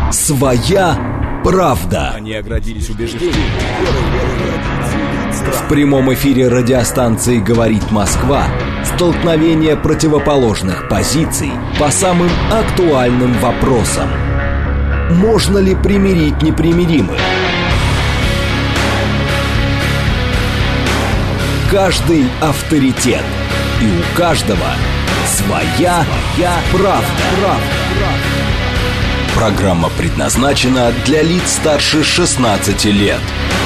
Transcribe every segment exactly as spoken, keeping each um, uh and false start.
Своя правда. Они оградились убеждением. В прямом эфире радиостанции «Говорит Москва» столкновение противоположных позиций по самым актуальным вопросам. Можно ли примирить непримиримых? Каждый авторитет. И у каждого своя, своя правда. правда. Программа предназначена для лиц старше шестнадцати лет.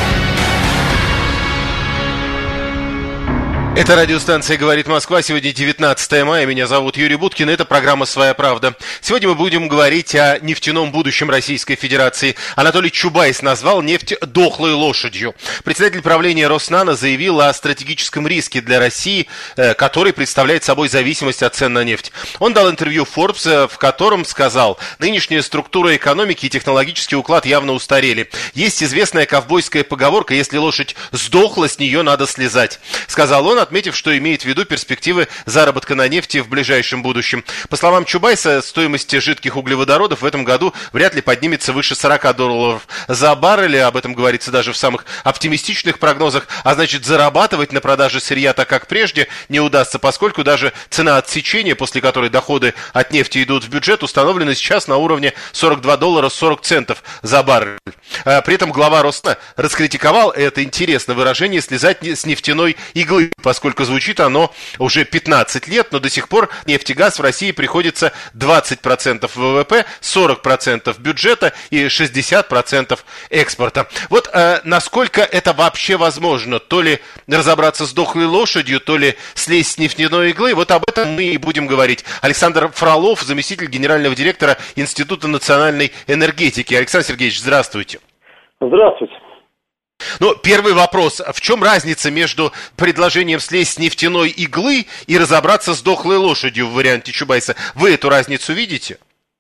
Это радиостанция «Говорит Москва». Сегодня девятнадцатое мая. Меня зовут Юрий Буткин. Это программа «Своя правда». Сегодня мы будем говорить о нефтяном будущем Российской Федерации. Анатолий Чубайс назвал нефть дохлой лошадью. Председатель правления Роснано заявил о стратегическом риске для России, который представляет собой зависимость от цен на нефть. Он дал интервью Forbes, в котором сказал: нынешняя структура экономики и технологический уклад явно устарели. Есть известная ковбойская поговорка: если лошадь сдохла, с нее надо слезать. Сказал он, отметив, что имеет в виду перспективы заработка на нефти в ближайшем будущем. По словам Чубайса, стоимость жидких углеводородов в этом году вряд ли поднимется выше сорок долларов за баррель. Об этом говорится даже в самых оптимистичных прогнозах. А значит, зарабатывать на продаже сырья так, как прежде, не удастся, поскольку даже цена отсечения, после которой доходы от нефти идут в бюджет, установлена сейчас на уровне сорок два доллара сорок центов за баррель. При этом глава Роснано раскритиковал, это интересное выражение, слезать с нефтяной иглы, поскольку звучит оно уже пятнадцать лет, но до сих пор нефть и газ в России приходится двадцать процентов ВВП, сорок процентов бюджета и шестьдесят процентов экспорта. Вот э, насколько это вообще возможно? То ли разобраться с дохлой лошадью, то ли слезть с нефтяной иглы. Вот об этом мы и будем говорить. Александр Фролов, заместитель генерального директора Института национальной энергетики. Александр Сергеевич, здравствуйте. Здравствуйте. Ну, первый вопрос. В чем разница между предложением слезть с нефтяной иглы и разобраться с дохлой лошадью в варианте Чубайса? Вы эту разницу видите?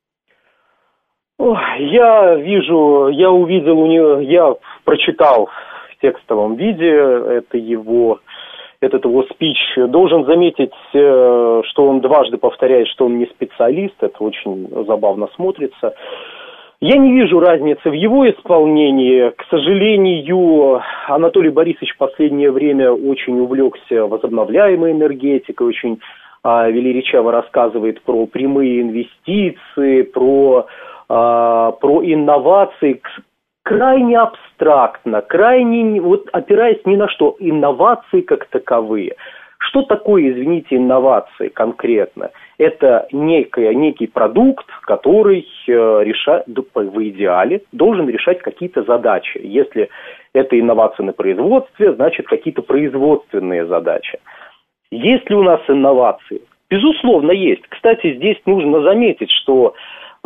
Я вижу, я увидел у него, я прочитал в текстовом виде это его, этот его спич. Должен заметить, что он дважды повторяет, что он не специалист. Это очень забавно смотрится. Я не вижу разницы в его исполнении. К сожалению, Анатолий Борисович в последнее время очень увлекся возобновляемой энергетикой, очень а, велеречаво рассказывает про прямые инвестиции, про, а, про инновации. Крайне абстрактно, крайне, вот опираясь ни на что, инновации как таковые. Что такое, извините, инновации конкретно? Это некая, некий продукт, который э, решает, в идеале должен решать какие-то задачи. Если это инновация на производстве, значит какие-то производственные задачи. Есть ли у нас инновации? Безусловно, есть. Кстати, здесь нужно заметить, что э,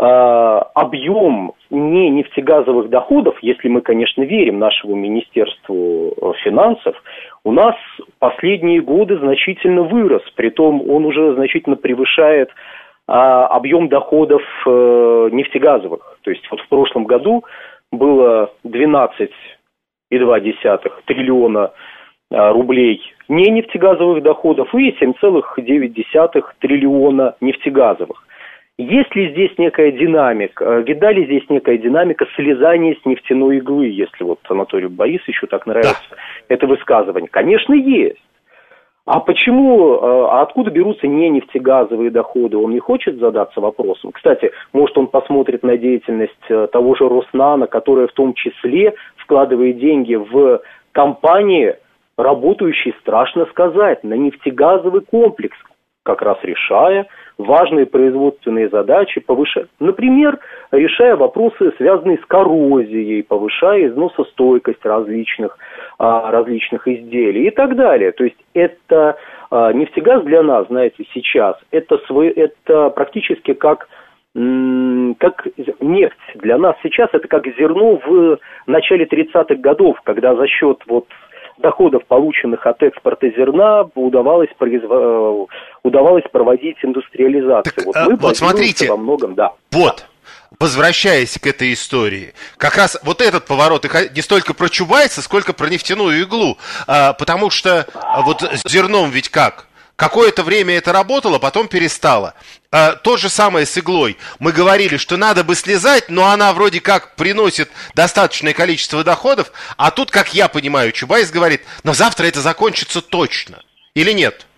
объем не нефтегазовых доходов, если мы, конечно, верим нашему Министерству финансов, у нас последние годы значительно вырос, притом он уже значительно превышает а, объем доходов а, нефтегазовых. То есть вот в прошлом году было двенадцать целых две десятых триллиона а, рублей не нефтегазовых доходов и семь целых девять десятых триллиона нефтегазовых. Есть ли здесь некая динамика, видна ли здесь некая динамика слезания с нефтяной иглы, если вот Анатолию Борисовичу так нравится да. это высказывание? Конечно, есть. А почему, а откуда берутся не нефтегазовые доходы? Он не хочет задаться вопросом. Кстати, может, он посмотрит на деятельность того же Роснано, которая в том числе вкладывает деньги в компании, работающие, страшно сказать, на нефтегазовый комплекс, как раз решая важные производственные задачи, повышая, например, решая вопросы, связанные с коррозией, повышая износостойкость различных, а, различных изделий и так далее. То есть это а, нефтегаз для нас, знаете, сейчас, это, свой, это практически как, м- как нефть для нас сейчас, это как зерно в начале тридцатых годов, когда за счет вот доходов, полученных от экспорта зерна, удавалось, произв... удавалось проводить индустриализацию. Так, вот мы вот смотрите, во многом, да. Вот, возвращаясь к этой истории, как раз вот этот поворот не столько про Чубайса, сколько про нефтяную иглу, а, потому что вот с зерном ведь как? Какое-то время это работало, потом перестало. А, то же самое с иглой. Мы говорили, что надо бы слезать, но она вроде как приносит достаточное количество доходов, а тут, как я понимаю, Чубайс говорит, но завтра это закончится точно. Или нет?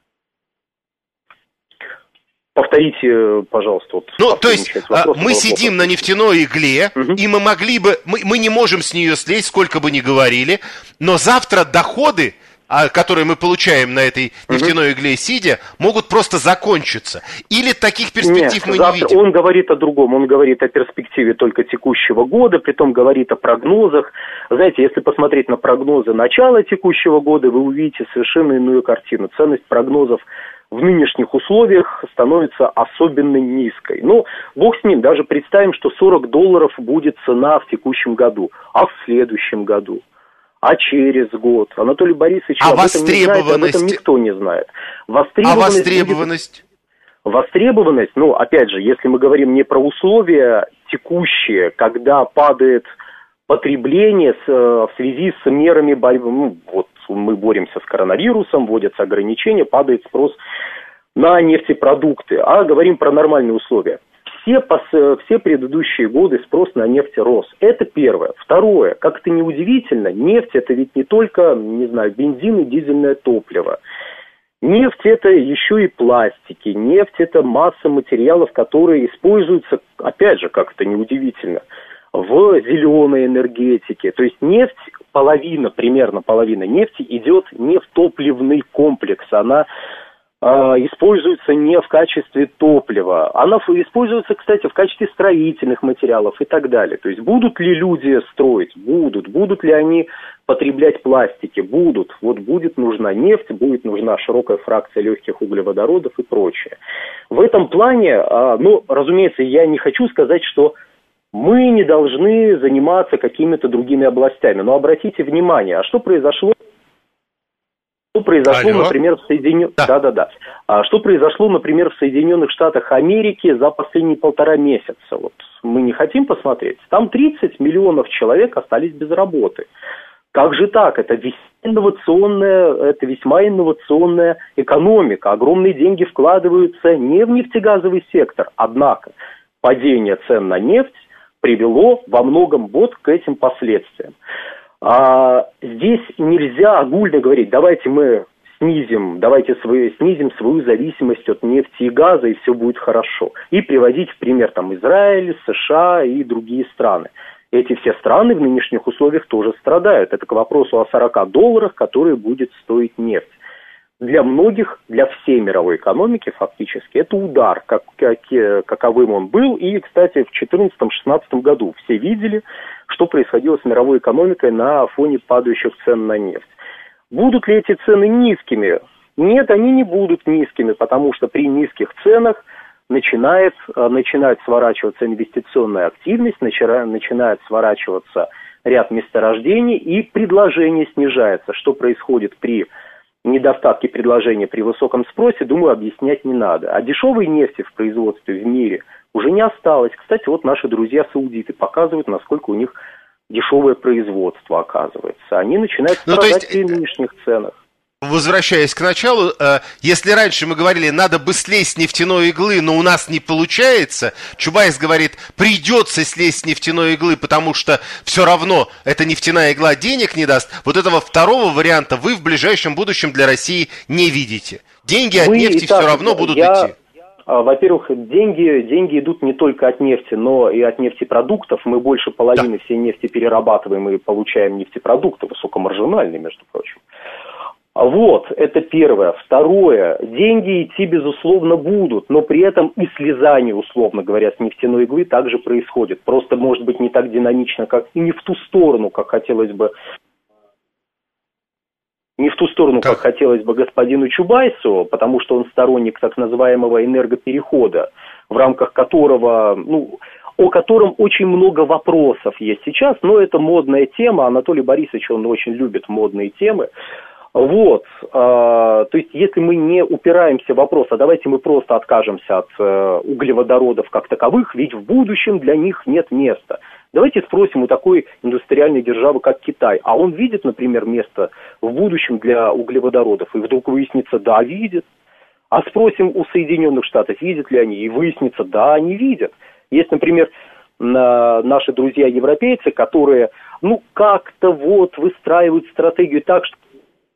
Повторите, пожалуйста. Вот ну, то есть мы сидим на нефтяной игле, угу. и мы могли бы, мы, мы не можем с нее слезть, сколько бы ни говорили, но завтра доходы, которые мы получаем на этой нефтяной игле сидя, могут просто закончиться. Или таких перспектив Нет, мы не видим? Он говорит о другом. Он говорит о перспективе только текущего года, притом говорит о прогнозах. Знаете, если посмотреть на прогнозы начала текущего года, вы увидите совершенно иную картину. Ценность прогнозов в нынешних условиях становится особенно низкой. Ну, бог с ним, даже представим, что сорок долларов будет цена в текущем году, а в следующем году, а через год. Анатолий Борисович а об этом не знает, об этом никто не знает. Востребованность... А востребованность? Будет... Востребованность, ну, опять же, если мы говорим не про условия текущие, когда падает потребление с, в связи с мерами борьбы, ну, вот, мы боремся с коронавирусом, вводятся ограничения, падает спрос на нефтепродукты, а говорим про нормальные условия. Все, все предыдущие годы спрос на нефть рос. Это первое. Второе, как это ни удивительно, нефть это ведь не только, не знаю, бензин и дизельное топливо. Нефть это еще и пластики, нефть это масса материалов, которые используются, опять же, как это ни удивительно, в зеленой энергетике. То есть нефть, половина, примерно половина нефти идет не в топливный комплекс, она э, используется не в качестве топлива, она используется, кстати, в качестве строительных материалов и так далее. То есть будут ли люди строить? Будут. Будут ли они потреблять пластики? Будут. Вот будет нужна нефть, будет нужна широкая фракция легких углеводородов и прочее. В этом плане, э, ну, разумеется, я не хочу сказать, что мы не должны заниматься какими-то другими областями. Но обратите внимание, а что произошло, что произошло, Алло. например, в Соединенных... Да. Да, да, да. А что произошло, например, в Соединенных Штатах Америки за последние полтора месяца? Вот мы не хотим посмотреть. Там тридцать миллионов человек остались без работы. Как же так? Это весьма инновационная, это весьма инновационная экономика. Огромные деньги вкладываются не в нефтегазовый сектор. Однако падение цен на нефть привело во многом вот к этим последствиям. А, здесь нельзя огульно говорить, давайте мы снизим, давайте свои, снизим свою зависимость от нефти и газа, и все будет хорошо. И приводить в пример там Израиль, США и другие страны. Эти все страны в нынешних условиях тоже страдают. Это к вопросу о сорока долларах, которые будет стоить нефть. Для многих, для всей мировой экономики фактически, это удар, как, как, каковым он был. И, кстати, в две тысячи четырнадцатом-шестнадцатом году все видели, что происходило с мировой экономикой на фоне падающих цен на нефть. Будут ли эти цены низкими? Нет, они не будут низкими, потому что при низких ценах начинает, начинает сворачиваться инвестиционная активность, начинает сворачиваться ряд месторождений, и предложение снижается. Что происходит при недостатки предложения при высоком спросе, думаю, объяснять не надо. А дешевой нефти в производстве в мире уже не осталось. Кстати, вот наши друзья-саудиты показывают, насколько у них дешевое производство оказывается. Они начинают страдать при нынешних ценах. Возвращаясь к началу, если раньше мы говорили, надо бы слезть с нефтяной иглы, но у нас не получается, Чубайс говорит, придется слезть с нефтяной иглы, потому что все равно эта нефтяная игла денег не даст. Вот этого второго варианта вы в ближайшем будущем для России не видите. Деньги от мы нефти так, все равно будут я... идти. Во-первых, деньги, деньги идут не только от нефти, но и от нефтепродуктов. Мы больше половины да. всей нефти перерабатываем и получаем нефтепродукты, высокомаржинальные, между прочим. Вот, это первое. Второе, деньги идти, безусловно, будут, но при этом и слезание, условно говоря, с нефтяной иглы также происходит. Просто, может быть, не так динамично, как и не в ту сторону, как хотелось бы, не в ту сторону, как, как хотелось бы господину Чубайсу, потому что он сторонник так называемого энергоперехода, в рамках которого, ну, о котором очень много вопросов есть сейчас, но это модная тема. Анатолий Борисович, он очень любит модные темы. Вот, э, то есть если мы не упираемся в вопрос, а давайте мы просто откажемся от э, углеводородов как таковых, ведь в будущем для них нет места. Давайте спросим у такой индустриальной державы, как Китай, а он видит, например, место в будущем для углеводородов, и вдруг выяснится, да, видит. А спросим у Соединенных Штатов, видят ли они, и выяснится, да, они видят. Есть, например, наши друзья-европейцы, которые, ну, как-то вот выстраивают стратегию так, что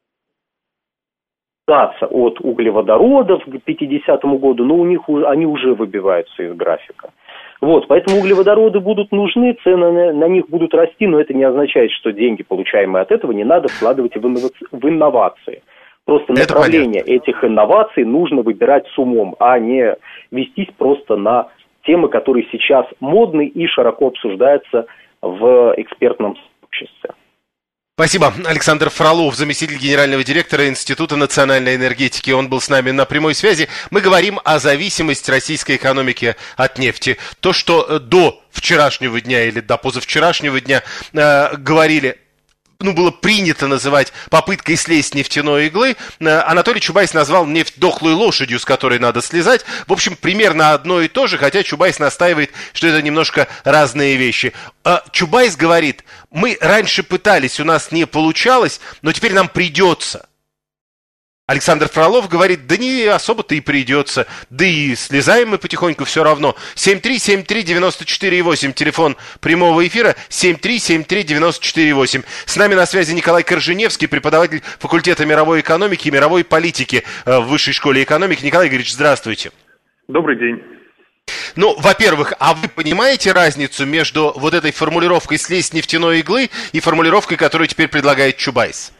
от углеводородов к пятидесятому году, но у них они уже выбиваются из графика. Вот, поэтому углеводороды будут нужны, цены на, на них будут расти, но это не означает, что деньги, получаемые от этого, не надо вкладывать в, инноваци... в инновации. Просто это направление понятно. Этих инноваций нужно выбирать с умом, а не вестись просто на темы, которые сейчас модны и широко обсуждаются в экспертном сообществе. Спасибо. Александр Фролов, заместитель генерального директора Института национальной энергетики. Он был с нами на прямой связи. Мы говорим о зависимости российской экономики от нефти. То, что до вчерашнего дня или до позавчерашнего дня э, говорили... ну, было принято называть попыткой слезть с нефтяной иглы, Анатолий Чубайс назвал нефть дохлой лошадью, с которой надо слезать. В общем, примерно одно и то же, хотя Чубайс настаивает, что это немножко разные вещи. Чубайс говорит, мы раньше пытались, у нас не получалось, но теперь нам придется. Александр Фролов говорит, да не особо-то и придется, да и слезаем мы потихоньку все равно. семь три семь три девять четыре восемь, телефон прямого эфира, семь три семь три девять четыре восемь. С нами на связи Николай Корженевский, преподаватель факультета мировой экономики и мировой политики в Высшей школе экономики. Николай Игоревич, здравствуйте. Добрый день. Ну, во-первых, а вы понимаете разницу между вот этой формулировкой «слезть с нефтяной иглы» и формулировкой, которую теперь предлагает Чубайс?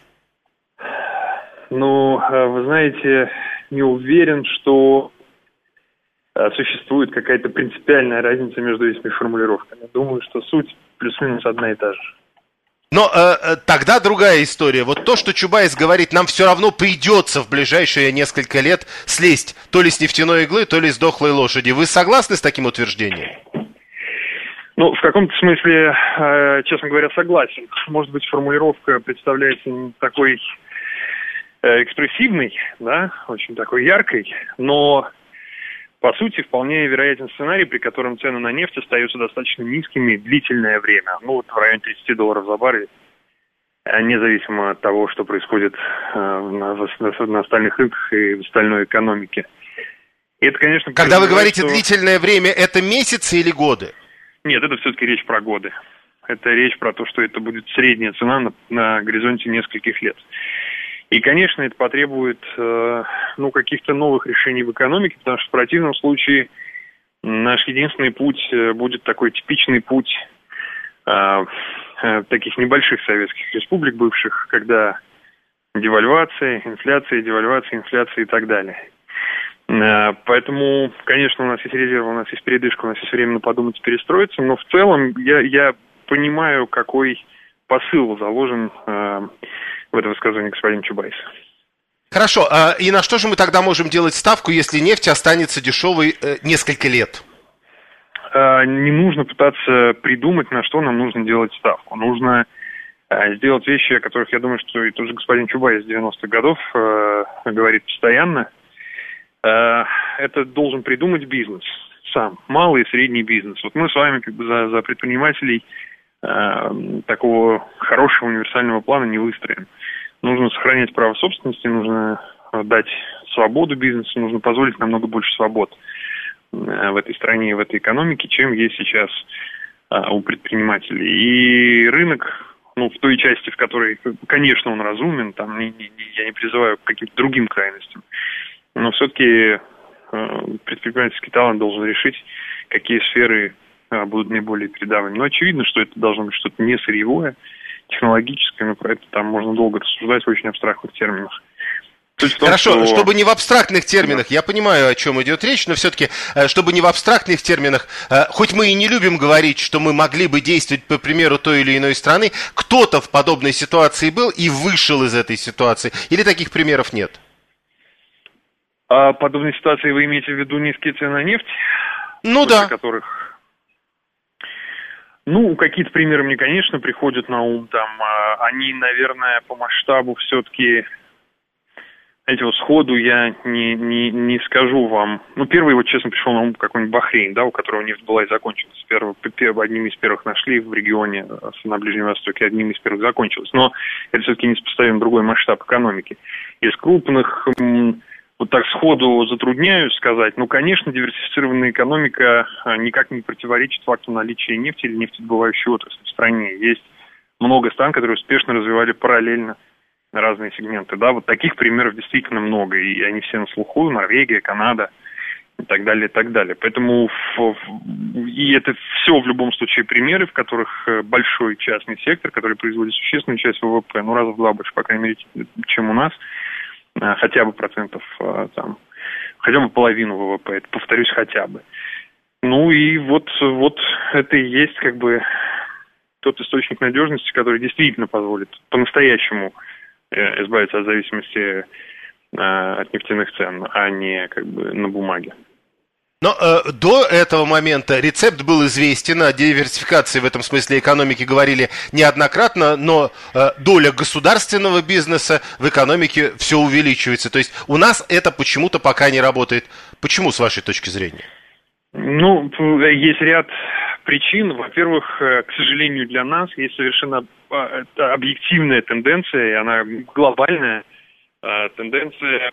Ну, вы знаете, не уверен, что существует какая-то принципиальная разница между этими формулировками. Думаю, что суть плюс-минус одна и та же. Но э, тогда другая история. Вот то, что Чубайс говорит, нам все равно придется в ближайшие несколько лет слезть то ли с нефтяной иглы, то ли с дохлой лошади. Вы согласны с таким утверждением? Ну, в каком-то смысле, э, честно говоря, согласен. Может быть, формулировка представляется не такой экспрессивной, да, очень такой яркой, но по сути вполне вероятен сценарий, при котором цены на нефть остаются достаточно низкими длительное время, ну вот в районе тридцать долларов за баррель, независимо от того, что происходит на, на, на остальных рынках и в остальной экономике. И это, конечно, когда вы говорите что... длительное время, это месяцы или годы? Нет, это все-таки речь про годы. Это речь про то, что это будет средняя цена на, на горизонте нескольких лет. И, конечно, это потребует э, ну, каких-то новых решений в экономике, потому что в противном случае наш единственный путь будет такой типичный путь э, э, таких небольших советских республик бывших, когда девальвация, инфляция, девальвация, инфляция и так далее. Э, поэтому, конечно, у нас есть резервы, у нас есть передышка, у нас есть время подумать и перестроиться, но в целом я, я понимаю, какой посыл заложен э, в это высказывание господина Чубайса. Хорошо, а и на что же мы тогда можем делать ставку, если нефть останется дешевой э, несколько лет? А, не нужно пытаться придумать, на что нам нужно делать ставку. Нужно а, сделать вещи, о которых, я думаю, что и тот же господин Чубайс с девяностых годов а, говорит постоянно. А, это должен придумать бизнес сам, малый и средний бизнес. Вот мы с вами как бы за, за предпринимателей а, такого хорошего универсального плана не выстроим. Нужно сохранять право собственности, нужно дать свободу бизнесу, нужно позволить намного больше свобод в этой стране, в этой экономике, чем есть сейчас у предпринимателей. И рынок, ну, в той части, в которой, конечно, он разумен, там не, не, я не призываю к каким-то другим крайностям, но все-таки предпринимательский талант должен решить, какие сферы будут наиболее передовыми. Но очевидно, что это должно быть что-то не сырьевое, технологическое, но про это там можно долго рассуждать в очень абстрактных терминах. Том, Хорошо, что... чтобы не в абстрактных терминах, да. Я понимаю, о чем идет речь, но все-таки, чтобы не в абстрактных терминах, хоть мы и не любим говорить, что мы могли бы действовать по примеру той или иной страны, кто-то в подобной ситуации был и вышел из этой ситуации, или таких примеров нет? А подобной ситуации вы имеете в виду низкие цены на нефть? Ну да. Которых... Ну, какие-то примеры мне, конечно, приходят на ум. Там, а, они, наверное, по масштабу все-таки, знаете, вот сходу я не, не, не скажу вам. Ну, первый, вот честно, пришел на ум какой-нибудь Бахрейн, да, у которого нефть была и закончилась. Первый, одним из первых нашли в регионе на Ближнем Востоке, одним из первых закончилась. Но это все-таки несопоставим другой масштаб экономики. Из крупных, вот так сходу затрудняюсь сказать. Ну, конечно, диверсифицированная экономика никак не противоречит факту наличия нефти или нефтедобывающей отрасли в стране. Есть много стран, которые успешно развивали параллельно разные сегменты. Да, вот таких примеров действительно много, и они все на слуху: Норвегия, Канада и так далее, и так далее. Поэтому и это все в любом случае примеры, в которых большой частный сектор, который производит существенную часть ВВП, ну, раза в два больше, по крайней мере, чем у нас, хотя бы процентов, там, хотя бы половину ВВП, это, повторюсь, хотя бы. Ну и вот, вот это и есть как бы тот источник надежности, который действительно позволит по-настоящему избавиться от зависимости от нефтяных цен, а не как бы на бумаге. Но э, до этого момента рецепт был известен, о диверсификации в этом смысле экономики говорили неоднократно, но э, доля государственного бизнеса в экономике все увеличивается. То есть у нас это почему-то пока не работает. Почему, с вашей точки зрения? Ну, есть ряд причин. Во-первых, к сожалению, для нас есть совершенно объективная тенденция, и она глобальная тенденция...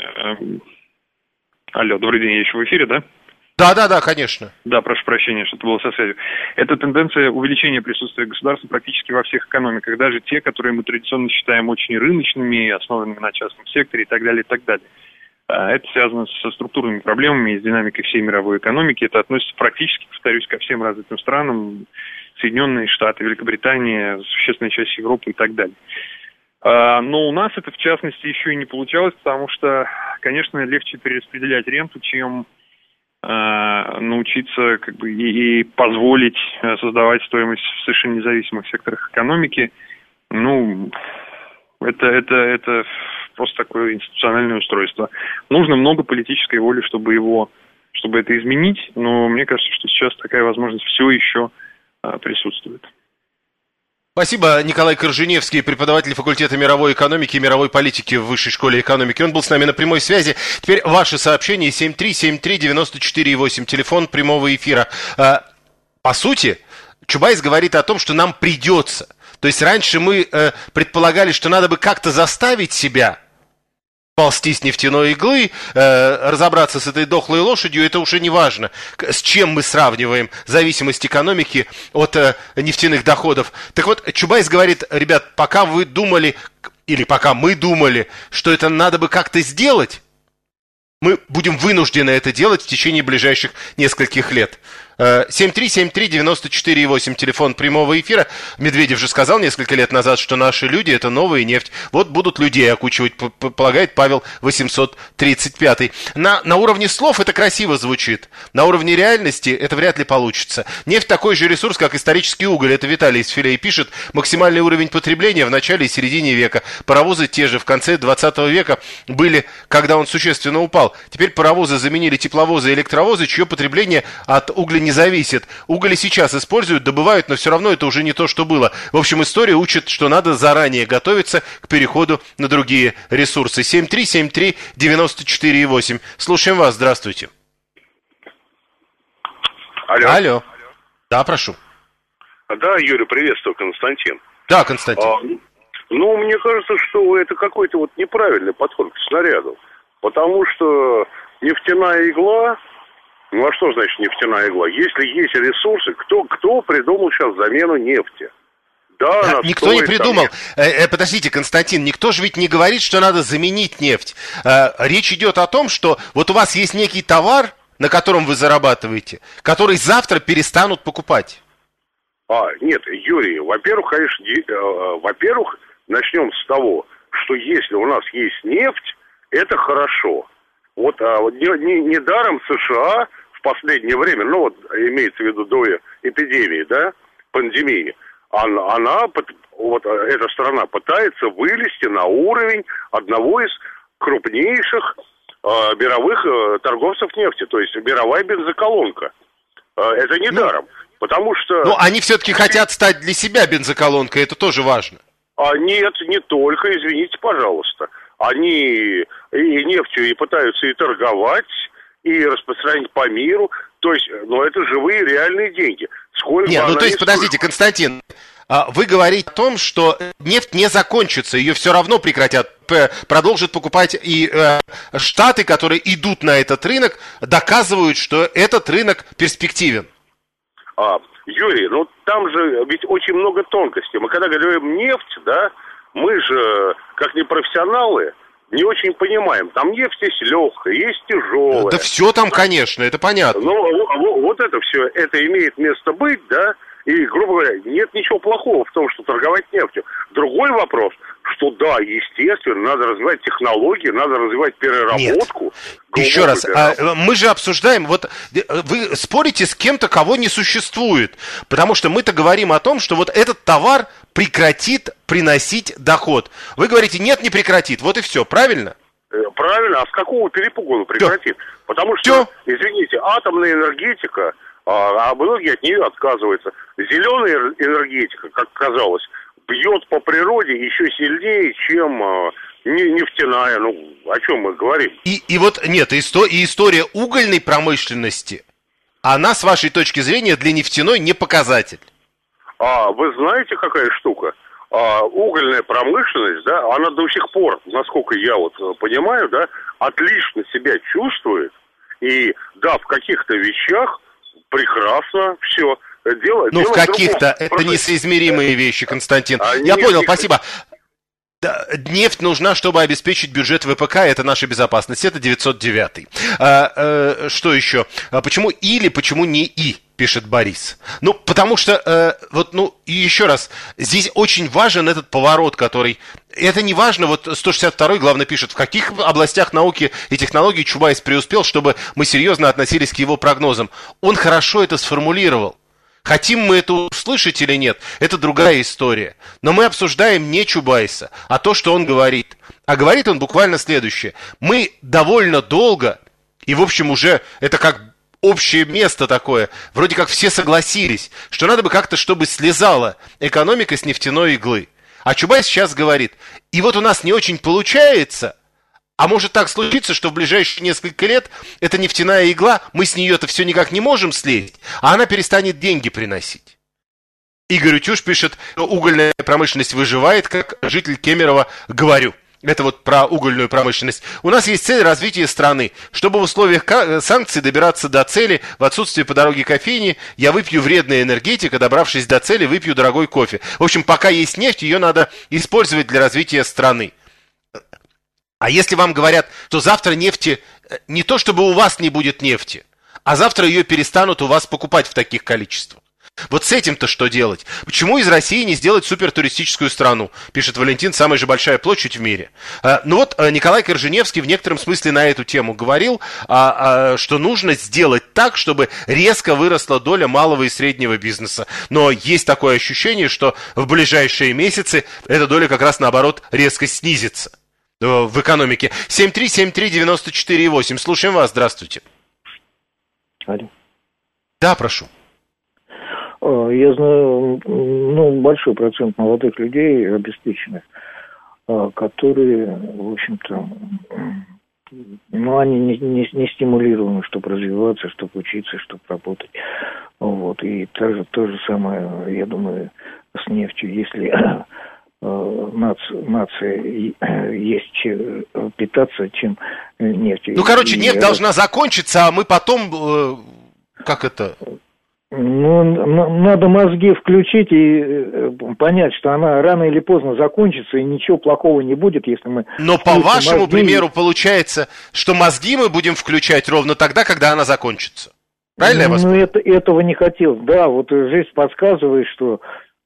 Алло, добрый день, я еще в эфире, да? Да, да, да, конечно. Да, прошу прощения, что-то было со связью. Это тенденция увеличения присутствия государства практически во всех экономиках, даже те, которые мы традиционно считаем очень рыночными, основанными на частном секторе и так далее, и так далее. Это связано со структурными проблемами и с динамикой всей мировой экономики. Это относится практически, повторюсь, ко всем развитым странам, Соединенные Штаты, Великобритания, существенная часть Европы и так далее. Но у нас это, в частности, еще и не получалось, потому что, конечно, легче перераспределять ренту, чем э, научиться как бы, и, и позволить создавать стоимость в совершенно независимых секторах экономики. Ну, это, это, это просто такое институциональное устройство. Нужно много политической воли, чтобы его, чтобы это изменить, но мне кажется, что сейчас такая возможность все еще э, присутствует. Спасибо. Николай Корженевский, преподаватель факультета мировой экономики и мировой политики в Высшей школе экономики. Он был с нами на прямой связи. Теперь ваше сообщение семь три семь три девять четыре восемь, телефон прямого эфира. По сути, Чубайс говорит о том, что нам придется. То есть раньше мы предполагали, что надо бы как-то заставить себя ползти с нефтяной иглы, э, разобраться с этой дохлой лошадью, это уже не важно, с чем мы сравниваем зависимость экономики от э, нефтяных доходов. Так вот, Чубайс говорит: ребят, пока вы думали, или пока мы думали, что это надо бы как-то сделать, мы будем вынуждены это делать в течение ближайших нескольких лет. семь три семь три девять четыре восемь, телефон прямого эфира. Медведев же сказал несколько лет назад, что наши люди – это новая нефть. Вот будут людей окучивать, полагает Павел восемьсот тридцать пятый. На, на уровне слов это красиво звучит. На уровне реальности это вряд ли получится. Нефть такой же ресурс, как исторический уголь. Это Виталий из Филей пишет. Максимальный уровень потребления в начале и середине века. Паровозы те же в конце двадцатого века были, когда он существенно упал. Теперь паровозы заменили тепловозы и электровозы, чье потребление от угля не зависит. Уголь сейчас используют, добывают, но все равно это уже не то, что было. В общем, история учит, что надо заранее готовиться к переходу на другие ресурсы. семь три семь три девять четыре восемь. Слушаем вас. Здравствуйте. Алло. Алло. Да, прошу. Да, Юрий, приветствую, Константин. Да, Константин. А, ну, мне кажется, что это какой-то вот неправильный подход к снаряду. Потому что нефтяная игла... Ну, а что значит нефтяная игла? Если есть ресурсы, кто, кто придумал сейчас замену нефти? Да, а, никто стоит, не придумал. Там... Э, э, подождите, Константин, никто же ведь не говорит, что надо заменить нефть. Э, речь идет о том, что вот у вас есть некий товар, на котором вы зарабатываете, который завтра перестанут покупать. А, нет, Юрий, во-первых, конечно, э, во-первых, начнем с того, что если у нас есть нефть, это хорошо. Вот а, не, не, недаром США в последнее время, ну вот имеется в виду до эпидемии, да, пандемии, она, она вот эта страна пытается вылезти на уровень одного из крупнейших э, мировых э, торговцев нефти, то есть мировая бензоколонка. Э, это недаром, ну, потому что... Ну, они все-таки хотят стать для себя бензоколонкой, это тоже важно. А нет, не только, извините, пожалуйста. Они и нефтью и пытаются и торговать, и распространять по миру. То есть, ну, это живые реальные деньги. Сколько Нет, ну то есть, не подождите, стоит... Константин, вы говорите о том, что нефть не закончится, ее все равно прекратят продолжит покупать, и э, штаты, которые идут на этот рынок, доказывают, что этот рынок перспективен. А, Юрий, ну там же ведь очень много тонкостей. Мы когда говорим нефть, да, мы же, как непрофессионалы, не очень понимаем. Там нефть есть легкая, есть тяжелая. Да все там, конечно, это понятно. Ну, вот это все, это имеет место быть, да, и, грубо говоря, нет ничего плохого в том, что торговать нефтью. Другой вопрос, что да, естественно, надо развивать технологии, надо развивать переработку. Нет. Еще раз, а, мы же обсуждаем, вот вы спорите с кем-то, кого не существует, потому что мы-то говорим о том, что вот этот товар прекратит приносить доход. Вы говорите, нет, не прекратит, вот и все, правильно? Правильно, а с какого перепугу он прекратит? Все. Потому что, все. Извините, атомная энергетика, а, а многие от нее отказываются. Зеленая энергетика, как казалось, бьет по природе еще сильнее, чем а, нефтяная. Ну, о чем мы говорим? И, и вот, нет, и, исто, и история угольной промышленности, она, с вашей точки зрения, для нефтяной не показатель. А вы знаете, какая штука? А, угольная промышленность, да, она до сих пор, насколько я вот понимаю, да, отлично себя чувствует. И, да, в каких-то вещах прекрасно все. Дело, ну, дело в каких-то, это просто... несоизмеримые вещи, Константин. А я нет, понял, нет, спасибо. Да, нефть нужна, чтобы обеспечить бюджет ВПК, это наша безопасность, это девятьсот девятый. А, а, что еще? А почему или, почему не и, пишет Борис? Ну, потому что, а, вот, ну, и еще раз, здесь очень важен этот поворот, который... Это не важно, вот сто шестьдесят второй, главное, пишет, в каких областях науки и технологий Чубайс преуспел, чтобы мы серьезно относились к его прогнозам. Он хорошо это сформулировал. Хотим мы это услышать или нет, это другая история. Но мы обсуждаем не Чубайса, а то, что он говорит. А говорит он буквально следующее. Мы довольно долго, и в общем уже это как общее место такое, вроде как все согласились, что надо бы как-то, чтобы слезала экономика с нефтяной иглы. А Чубайс сейчас говорит, и вот у нас не очень получается... А может так случиться, что в ближайшие несколько лет эта нефтяная игла, мы с нее-то все никак не можем слезть, а она перестанет деньги приносить. Игорь Утюж пишет, что угольная промышленность выживает, как житель Кемерово говорю. Это вот про угольную промышленность. У нас есть цель развития страны. Чтобы в условиях санкций добираться до цели, в отсутствие по дороге кофейни, я выпью вредная энергетика, добравшись до цели, выпью дорогой кофе. В общем, пока есть нефть, ее надо использовать для развития страны. А если вам говорят, что завтра нефти, не то чтобы у вас не будет нефти, а завтра ее перестанут у вас покупать в таких количествах. Вот с этим-то что делать? Почему из России не сделать супертуристическую страну? Пишет Валентин, самая же большая площадь в мире. Ну вот Николай Корженевский в некотором смысле на эту тему говорил, что нужно сделать так, чтобы резко выросла доля малого и среднего бизнеса. Но есть такое ощущение, что в ближайшие месяцы эта доля как раз наоборот резко снизится в экономике. семь три семь три девяносто четыре восемь. Слушаем вас. Здравствуйте. Алло. Да, прошу. Я знаю, ну, большой процент молодых людей обеспеченных, которые, в общем-то, ну, они не, не, не стимулированы, чтобы развиваться, чтобы учиться, чтобы работать. Вот. И то же, то же самое, я думаю, с нефтью. Если нация, нация есть чем питаться, чем нефтью. Ну, короче, нефть и, должна закончиться, а мы потом, как это... Ну, надо мозги включить и понять, что она рано или поздно закончится, и ничего плохого не будет, если мы... Но по вашему мозги... примеру получается, что мозги мы будем включать ровно тогда, когда она закончится. Правильно я вас Ну, понял? это, этого не хотел. Да, вот жизнь подсказывает, что,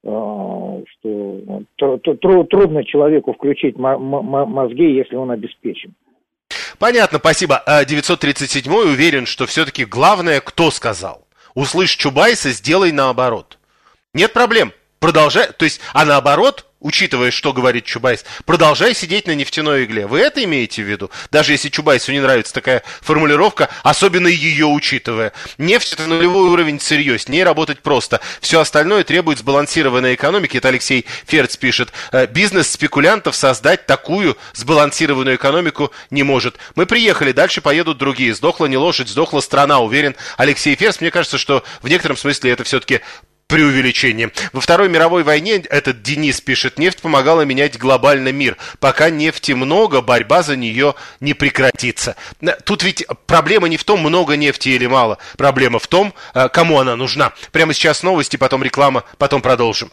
что трудно человеку включить мозги, если он обеспечен. Понятно, спасибо. девятьсот тридцать седьмой уверен, что все-таки главное, кто сказал. Услышь Чубайса, сделай наоборот. Нет проблем. Продолжай, то есть, а наоборот, учитывая, что говорит Чубайс, продолжай сидеть на нефтяной игле. Вы это имеете в виду? Даже если Чубайсу не нравится такая формулировка, особенно ее учитывая. Нефть – это нулевой уровень сырье, с ней работать просто. Все остальное требует сбалансированной экономики. Это Алексей Ферц пишет. Бизнес спекулянтов создать такую сбалансированную экономику не может. Мы приехали, дальше поедут другие. Сдохла не лошадь, сдохла страна, уверен Алексей Ферц. Мне кажется, что в некотором смысле это все-таки преувеличение. Во Второй мировой войне, этот Денис пишет, нефть помогала менять глобальный мир. Пока нефти много, борьба за нее не прекратится. Тут ведь проблема не в том, много нефти или мало. Проблема в том, кому она нужна. Прямо сейчас новости, потом реклама, потом продолжим.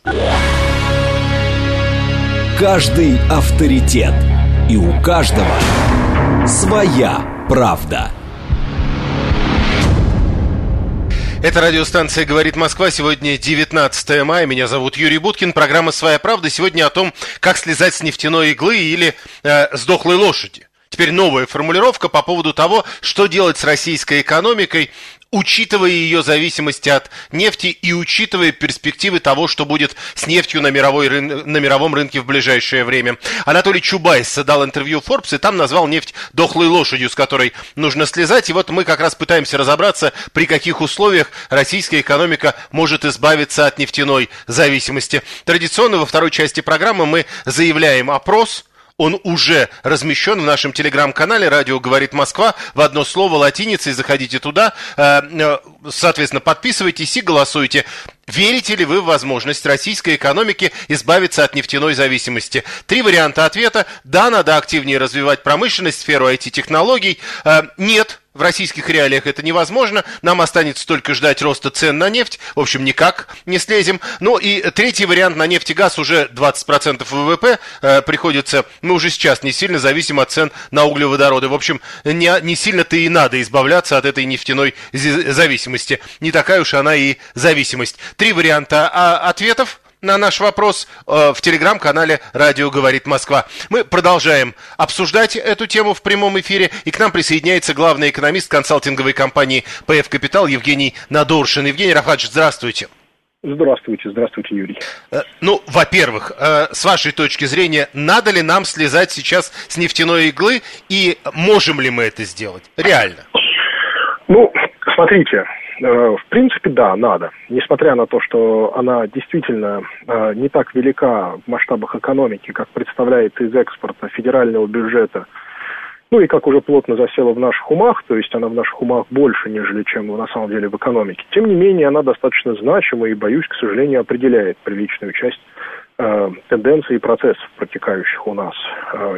Каждый авторитет. И у каждого своя правда. Это радиостанция «Говорит Москва». Сегодня девятнадцатое мая. Меня зовут Юрий Буткин. Программа «Своя правда». Сегодня о том, как слезать с нефтяной иглы или э, с дохлой лошади. Теперь новая формулировка по поводу того, что делать с российской экономикой, учитывая ее зависимость от нефти и учитывая перспективы того, что будет с нефтью на, мировой рын... на мировом рынке в ближайшее время. Анатолий Чубайс дал интервью Forbes и там назвал нефть дохлой лошадью, с которой нужно слезать. И вот мы как раз пытаемся разобраться, при каких условиях российская экономика может избавиться от нефтяной зависимости. Традиционно во второй части программы мы заявляем опрос. Он уже размещен в нашем телеграм-канале «Радио говорит Москва» в одно слово латиницей. Заходите туда, соответственно, подписывайтесь и голосуйте. Верите ли вы в возможность российской экономики избавиться от нефтяной зависимости? Три варианта ответа. Да, надо активнее развивать промышленность, сферу ай ти-технологий. Нет. В российских реалиях это невозможно. Нам останется только ждать роста цен на нефть. В общем, никак не слезем. Ну и третий вариант. На нефть и газ уже двадцать процентов вэ вэ пэ э, приходится. Мы уже сейчас не сильно зависим от цен на углеводороды. В общем, не, не сильно-то и надо избавляться от этой нефтяной зависимости. Не такая уж она и зависимость. Три варианта а, ответов на наш вопрос э, в телеграм-канале «Радио говорит Москва». Мы продолжаем обсуждать эту тему в прямом эфире, и к нам присоединяется главный экономист консалтинговой компании пэ эф Капитал Евгений Надоршин. Евгений Рафатович, здравствуйте. Здравствуйте, здравствуйте, Юрий. Э, ну, во-первых, э, с вашей точки зрения, надо ли нам слезать сейчас с нефтяной иглы, и можем ли мы это сделать? Реально? Ну, смотрите. В принципе, да, надо. Несмотря на то, что она действительно э, не так велика в масштабах экономики, как представляется из экспорта федерального бюджета, ну и как уже плотно засела в наших умах, то есть она в наших умах больше, нежели чем на самом деле в экономике. Тем не менее, она достаточно значима и, боюсь, к сожалению, определяет приличную часть э, тенденций и процессов, протекающих у нас. Э,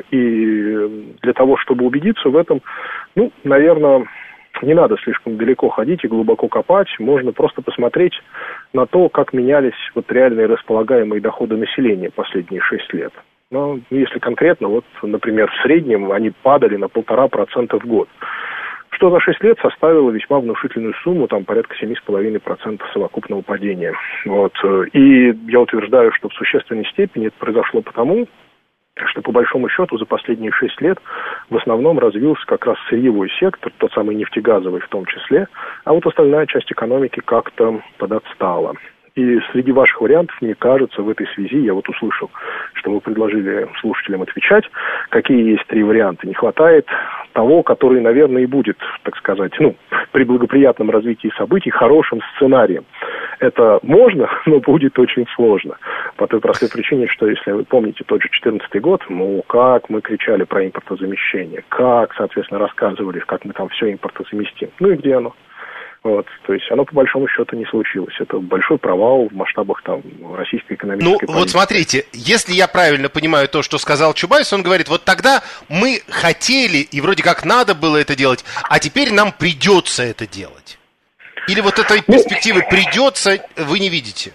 и для того, чтобы убедиться в этом, ну, наверное... Не надо слишком далеко ходить и глубоко копать. Можно просто посмотреть на то, как менялись вот реальные располагаемые доходы населения последние шесть лет. Но если конкретно, вот, например, в среднем они падали на полтора процента в год. Что за шесть лет составило весьма внушительную сумму, там порядка семь целых пять десятых процента совокупного падения. Вот. И я утверждаю, что в существенной степени это произошло потому, что по большому счету за последние шесть лет в основном развился как раз сырьевой сектор, тот самый нефтегазовый в том числе, а вот остальная часть экономики как-то подотстала. И среди ваших вариантов, мне кажется, в этой связи, я вот услышал, что вы предложили слушателям отвечать, какие есть три варианта. Не хватает того, который, наверное, и будет, так сказать, ну, при благоприятном развитии событий хорошим сценарием. Это можно, но будет очень сложно. По той простой причине, что, если вы помните тот же четырнадцатый год, ну, как мы кричали про импортозамещение, как, соответственно, рассказывали, как мы там все импортозаместим. Ну и где оно? Вот, то есть оно по большому счету не случилось. Это большой провал в масштабах там российской экономической Ну, политики. Вот смотрите, если я правильно понимаю то, что сказал Чубайс, он говорит, вот тогда мы хотели, и вроде как надо было это делать, а теперь нам придется это делать. Или вот этой перспективы придется, вы не видите?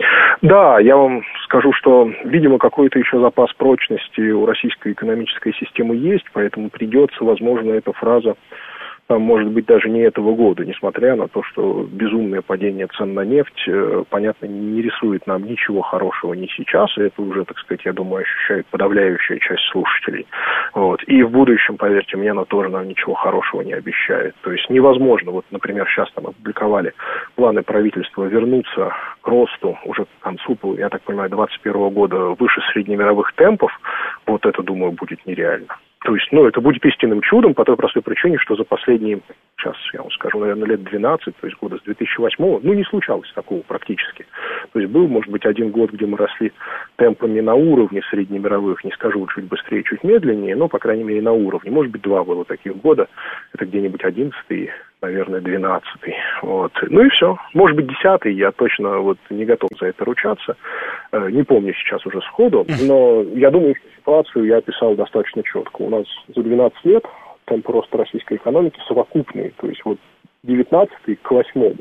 Да, я вам скажу, что, видимо, какой-то еще запас прочности у российской экономической системы есть, поэтому придется, возможно, эта фраза там, может быть, даже не этого года, несмотря на то, что безумное падение цен на нефть, понятно, не рисует нам ничего хорошего ни сейчас, и это уже, так сказать, я думаю, ощущает подавляющая часть слушателей. Вот. И в будущем, поверьте мне, оно тоже нам ничего хорошего не обещает. То есть невозможно, вот, например, сейчас там опубликовали планы правительства вернуться к росту уже к концу, я так понимаю, двадцать первого года выше среднемировых темпов, вот это, думаю, будет нереально. То есть, ну, это будет истинным чудом по той простой причине, что за последние, сейчас я вам скажу, наверное, лет двенадцать, то есть года с две тысячи восьмого, ну, не случалось такого практически. То есть был, может быть, один год, где мы росли темпами на уровне среднемировых, не скажу, чуть быстрее, чуть медленнее, но, по крайней мере, на уровне. Может быть, два было таких года, это где-нибудь одиннадцатый, наверное, двенадцатый. Вот. Ну и все. Может быть, десятый, я точно вот не готов за это ручаться. Не помню сейчас уже сходу, но я думаю, что ситуацию я описал достаточно четко. У нас за двенадцать лет темпы роста российской экономики совокупные, то есть вот девятнадцатый к восьмому.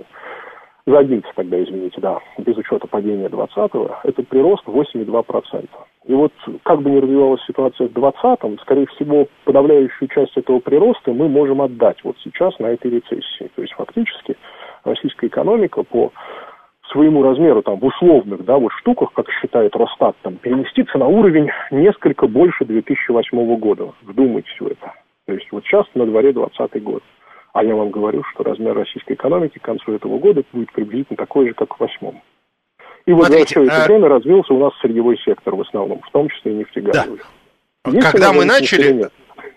За одиннадцать тогда, извините, да, без учета падения двадцатого, это прирост восемь целых два десятых процента. И вот как бы ни развивалась ситуация в двадцатом, скорее всего, подавляющую часть этого прироста мы можем отдать вот сейчас на этой рецессии. То есть фактически российская экономика по своему размеру, там, в условных, да, вот штуках, как считает Росстат, там, переместится на уровень несколько больше две тысячи восьмого года. Вдумайтесь в это. То есть вот сейчас на дворе двадцатый год. А я вам говорю, что размер российской экономики к концу этого года будет приблизительно такой же, как в восьмом. И вот за все это а... время развился у нас сырьевой сектор в основном, в том числе и нефтегазовый. Да. Когда мы начали...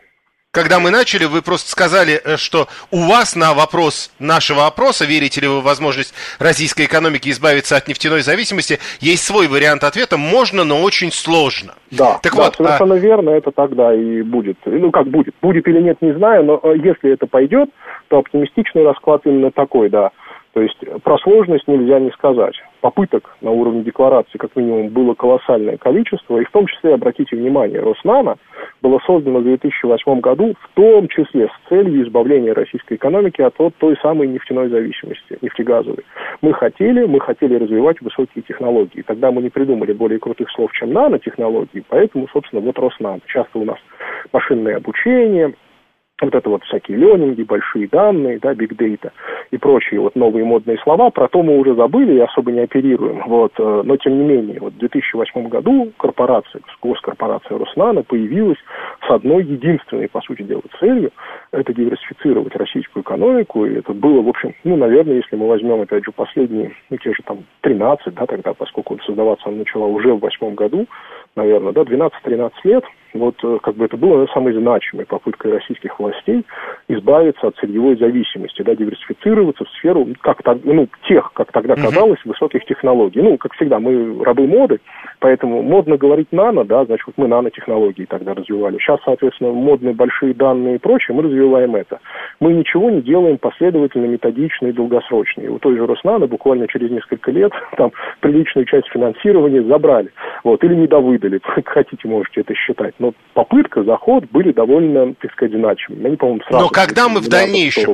Когда мы начали, вы просто сказали, что у вас на вопрос нашего опроса, верите ли вы в возможность российской экономики избавиться от нефтяной зависимости, есть свой вариант ответа: можно, но очень сложно. Да, так да, вот, совершенно а... верно, это тогда и будет. Ну, как будет, будет или нет, не знаю, но если это пойдет, то оптимистичный расклад именно такой, да. То есть про сложность нельзя не сказать. Попыток на уровне декларации, как минимум, было колоссальное количество, и в том числе, обратите внимание, Роснано было создано в две тысячи восьмом году, в том числе с целью избавления российской экономики от вот той самой нефтяной зависимости, нефтегазовой. Мы хотели, мы хотели развивать высокие технологии. Тогда мы не придумали более крутых слов, чем нанотехнологии, поэтому, собственно, вот Роснано. Часто у нас машинное обучение, вот это вот всякие ленинги, большие данные, да, big data и прочие вот новые модные слова, про то мы уже забыли и особо не оперируем. Вот, но тем не менее, вот в две тысячи восьмом году корпорация, госкорпорация Роснано появилась с одной единственной, по сути дела, целью – это диверсифицировать российскую экономику. И это было, в общем, ну, наверное, если мы возьмем, опять же, последние, ну, те же там тринадцать, да, тогда, поскольку создаваться она начала уже в восьмом году, наверное, да, двенадцать-тринадцать лет, вот как бы это было самой значимой попыткой российских властей избавиться от сырьевой зависимости, да, диверсифицироваться в сферу, как то, ну, тех, как тогда казалось, высоких технологий. Ну, как всегда, мы рабы моды, поэтому модно говорить нано, да, значит, мы нанотехнологии тогда развивали. Сейчас, соответственно, модные большие данные и прочее, мы развиваем это. Мы ничего не делаем последовательно, методично и долгосрочно. И у той же Роснано буквально через несколько лет там приличную часть финансирования забрали. Вот, или недовыдали, как хотите, можете это считать. Но попытка, заход были довольно, так сказать, значимыми. Они, по-моему, сразу... Но когда мы в дальнейшем...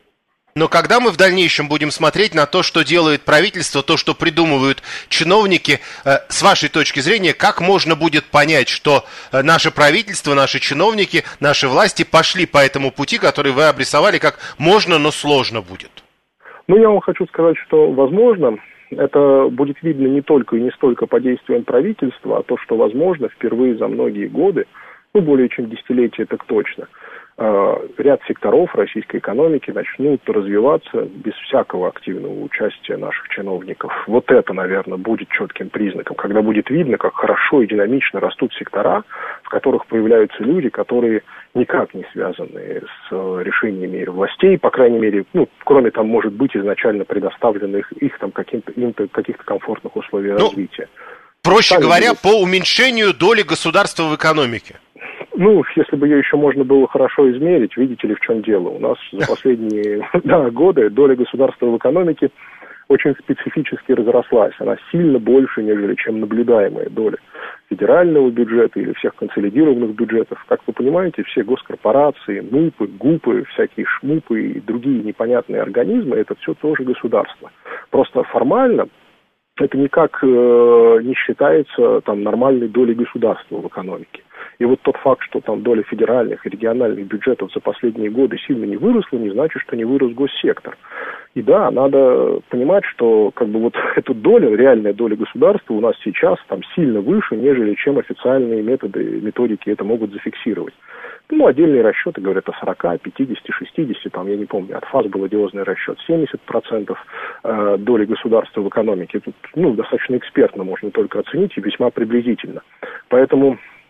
Но когда мы в дальнейшем будем смотреть на то, что делает правительство, то, что придумывают чиновники, э, с вашей точки зрения, как можно будет понять, что э, наше правительство, наши чиновники, наши власти пошли по этому пути, который вы обрисовали, как можно, но сложно будет? Ну, я вам хочу сказать, что, возможно, это будет видно не только и не столько по действиям правительства, а то, что, возможно, впервые за многие годы, ну, более чем десятилетие, так точно, ряд секторов российской экономики начнут развиваться без всякого активного участия наших чиновников. Вот это, наверное, будет четким признаком, когда будет видно, как хорошо и динамично растут сектора, в которых появляются люди, которые никак не связаны с решениями властей, по крайней мере, ну, кроме там, может быть, изначально предоставленных их там каким-то, им-то, каких-то комфортных условий ну, развития. Проще Сами говоря, есть. По уменьшению доли государства в экономике. Ну, если бы ее еще можно было хорошо измерить, видите ли, в чем дело. У нас за последние да, годы доля государства в экономике очень специфически разрослась. Она сильно больше, нежели чем наблюдаемая доля федерального бюджета или всех консолидированных бюджетов. Как вы понимаете, все госкорпорации, МУПы, ГУПы, всякие ШМУПы и другие непонятные организмы, это все тоже государство. Просто формально это никак э, не считается там, нормальной долей государства в экономике. И вот тот факт, что там доля федеральных и региональных бюджетов за последние годы сильно не выросла, не значит, что не вырос госсектор. И да, надо понимать, что как бы вот эта доля, реальная доля государства у нас сейчас там сильно выше, нежели чем официальные методы, методики это могут зафиксировать. Ну, отдельные расчеты говорят о сорок, пятьдесят, шестьдесят, там, я не помню, от ФАС был одиозный расчет, семьдесят процентов э, доли государства в экономике. Тут, ну, достаточно экспертно можно только оценить и весьма приблизительно. Поэтому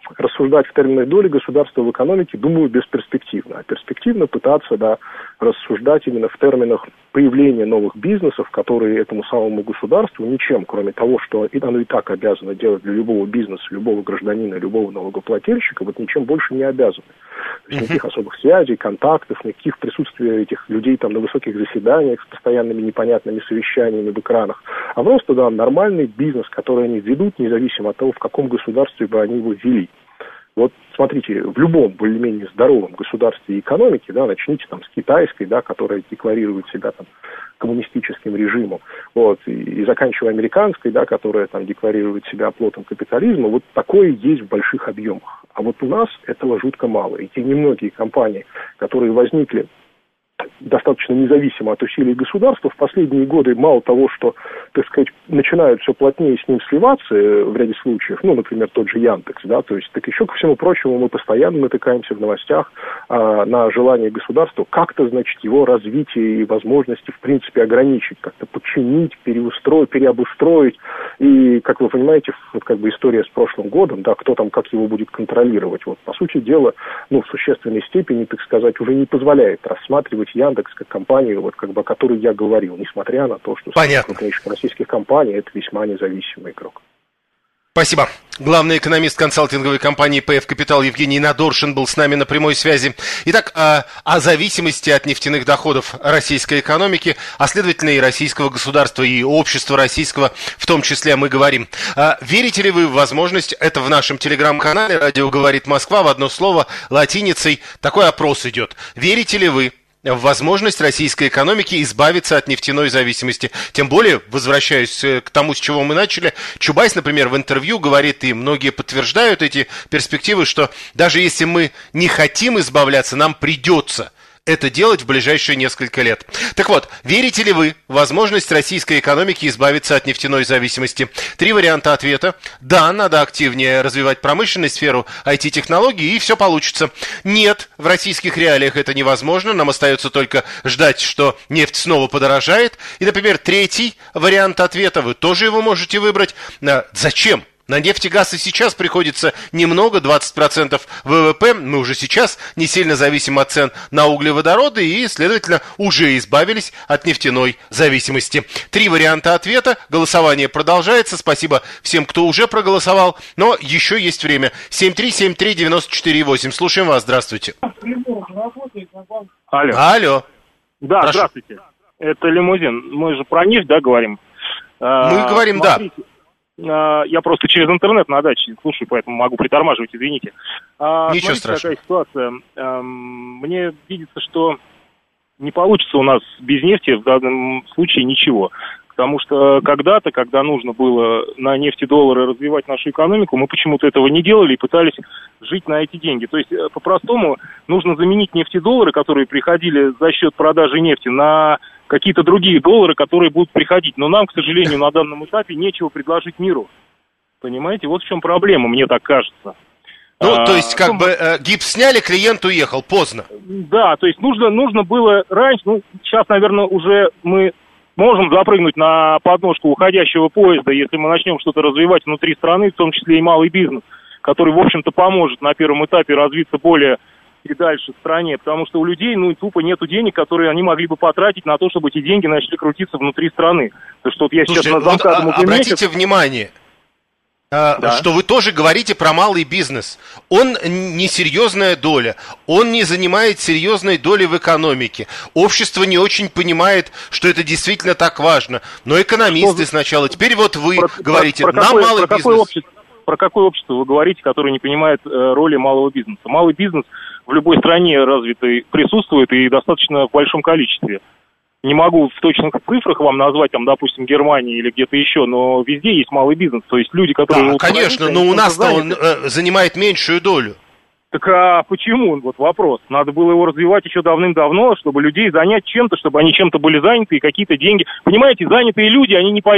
рассуждать в терминах доли государства в экономике, думаю, бесперспективно. А перспективно пытаться, да, рассуждать именно в терминах появления новых бизнесов, которые этому самому государству ничем, кроме того, что оно и так обязано делать для любого бизнеса, любого гражданина, любого налогоплательщика, вот ничем больше не обязаны. То есть никаких особых связей, контактов, никаких присутствия этих людей там на высоких заседаниях с постоянными непонятными совещаниями в экранах, а просто, да, нормальный бизнес, который они ведут, независимо от того, в каком государстве бы они его вели. Вот смотрите, в любом более-менее здоровом государстве и экономике, да, начните там с китайской, да, которая декларирует себя там коммунистическим режимом, вот, и, и заканчивая американской, да, которая там декларирует себя оплотом капитализма, вот такое есть в больших объемах. А вот у нас этого жутко мало. И те немногие компании, которые возникли достаточно независимо от усилий государства, в последние годы мало того, что, так сказать, начинают все плотнее с ним сливаться в ряде случаев, ну, например, тот же Яндекс, да, то есть, так еще ко всему прочему мы постоянно натыкаемся в новостях а, на желание государства как-то, значит, его развитие и возможности, в принципе, ограничить, как-то подчинить, переустроить, переобустроить, и, как вы понимаете, вот как бы история с прошлым годом, да, кто там как его будет контролировать, вот, по сути дела, ну, в существенной степени, так сказать, уже не позволяет рассматривать Яндекс как компанию, вот как бы о которой я говорил, несмотря на то, что среди крупнейших российских компаний это весьма независимый игрок. Спасибо. Главный экономист консалтинговой компании пэ эф Капитал Евгений Надоршин был с нами на прямой связи. Итак, о, о зависимости от нефтяных доходов российской экономики, а следовательно и российского государства, и общества российского в том числе мы говорим. А, верите ли вы в возможность, это в нашем телеграм-канале «Радио говорит Москва», в одно слово, латиницей, такой опрос идет. Верите ли вы в возможность российской экономики избавиться от нефтяной зависимости? Тем более, возвращаюсь к тому, с чего мы начали, Чубайс, например, в интервью говорит, и многие подтверждают эти перспективы, что даже если мы не хотим избавляться, нам придется это делать в ближайшие несколько лет. Так вот, верите ли вы в возможность российской экономики избавиться от нефтяной зависимости? Три варианта ответа. Да, надо активнее развивать промышленность, сферу ай ти-технологий, и все получится. Нет, в российских реалиях это невозможно. Нам остается только ждать, что нефть снова подорожает. И, например, третий вариант ответа, вы тоже его можете выбрать. Зачем? На нефть и газ и сейчас приходится немного, двадцать процентов вэ вэ пэ. Мы уже сейчас не сильно зависим от цен на углеводороды и, следовательно, уже избавились от нефтяной зависимости. Три варианта ответа. Голосование продолжается. Спасибо всем, кто уже проголосовал. Но еще есть время. семь три семь три девять четыре восемь. Слушаем вас. Здравствуйте. Алло. Алло. Да, Прошу. Здравствуйте. Это Лимузин. Мы же про нефть, да, говорим? Мы а, говорим, смотрите. Да. Я просто через интернет на даче слушаю, поэтому могу притормаживать, извините. А, Ничего страшного. Такая ситуация. Мне видится, что не получится у нас без нефти в данном случае ничего. Потому что когда-то, когда нужно было на нефтедоллары развивать нашу экономику, мы почему-то этого не делали и пытались жить на эти деньги. То есть, по-простому, нужно заменить нефтедоллары, которые приходили за счет продажи нефти, на какие-то другие доллары, которые будут приходить. Но нам, к сожалению, на данном этапе нечего предложить миру. Понимаете? Вот в чем проблема, мне так кажется. Ну, а, то есть, как ну, бы, э, гипс сняли, клиент уехал, поздно. Да, то есть, нужно, нужно было раньше, ну, сейчас, наверное, уже мы можем запрыгнуть на подножку уходящего поезда, если мы начнем что-то развивать внутри страны, в том числе и малый бизнес, который, в общем-то, поможет на первом этапе развиться более и дальше в стране, потому что у людей, ну, тупо нету денег, которые они могли бы потратить на то, чтобы эти деньги начали крутиться внутри страны. То, что вот я Слушайте, сейчас на замкадом вот, обратите месяц... внимание, да. что вы тоже говорите про малый бизнес. Он не серьезная доля, он не занимает серьезной доли в экономике. Общество не очень понимает, что это действительно так важно. Но экономисты что... сначала, теперь вот вы про, говорите, про, про нам какой, малый про бизнес. Какое общество, про какое общество вы говорите, которое не понимает э, роли малого бизнеса? Малый бизнес в любой стране развитый присутствует и достаточно в большом количестве. Не могу в точных цифрах вам назвать, там, допустим, Германии или где-то еще, но везде есть малый бизнес. То есть люди, которые... Да, конечно, но у нас-то он э, занимает меньшую долю. Так а почему? Вот вопрос. Надо было его развивать еще давным-давно, чтобы людей занять чем-то, чтобы они чем-то были заняты и какие-то деньги. Понимаете, занятые люди, они не пойдут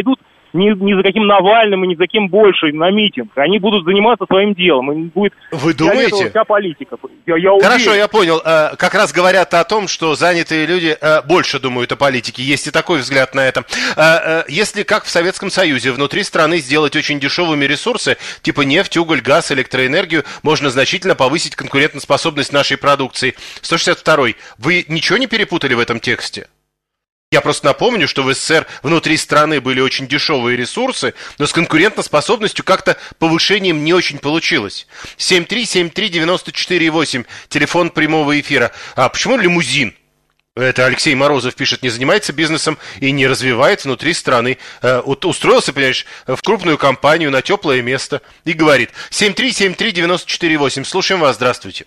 ни, ни за каким Навальным и ни за кем больше на митинг. Они будут заниматься своим делом. И будет Вы думаете? вся политика. Я, я Хорошо, я понял. Как раз говорят о том, что занятые люди больше думают о политике. Есть и такой взгляд на это. Если, как в Советском Союзе, внутри страны сделать очень дешевыми ресурсы, типа нефть, уголь, газ, электроэнергию, можно значительно повысить конкурентоспособность нашей продукции. сто шестьдесят второй. Вы ничего не перепутали в этом тексте? Я просто напомню, что в СССР внутри страны были очень дешевые ресурсы, но с конкурентоспособностью как-то повышением не очень получилось. семь три семь три девяносто четыре восемь, телефон прямого эфира. А почему лимузин? Это Алексей Морозов пишет, не занимается бизнесом и не развивает внутри страны. Э, вот устроился, понимаешь, в крупную компанию на теплое место и говорит. семь три семь три девяносто четыре восемь, слушаем вас, здравствуйте.